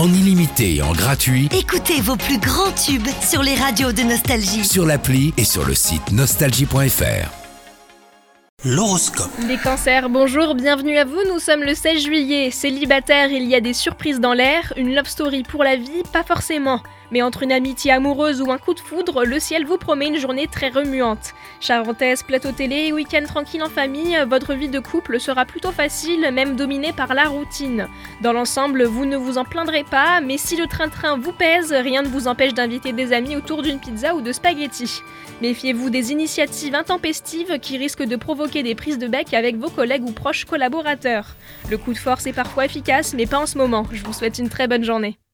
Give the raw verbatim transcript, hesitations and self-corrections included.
en illimité et en gratuit Écoutez vos plus grands tubes sur les radios de Nostalgie. sur l'appli et sur le site nostalgie point f r. L'horoscope. Les cancers, bonjour, bienvenue à vous, nous sommes le seize juillet. Célibataire, il y a des surprises dans l'air, une love story pour la vie, pas forcément. Mais entre une amitié amoureuse ou un coup de foudre, le ciel vous promet une journée très remuante. Charentaise, plateau télé, week-end tranquille en famille, votre vie de couple sera plutôt facile, même dominée par la routine. Dans l'ensemble, vous ne vous en plaindrez pas, mais si le train-train vous pèse, rien ne vous empêche d'inviter des amis autour d'une pizza ou de spaghettis. Méfiez-vous des initiatives intempestives qui risquent de provoquer des prises de bec avec vos collègues ou proches collaborateurs. Le coup de force est parfois efficace, mais pas en ce moment. Je vous souhaite une très bonne journée.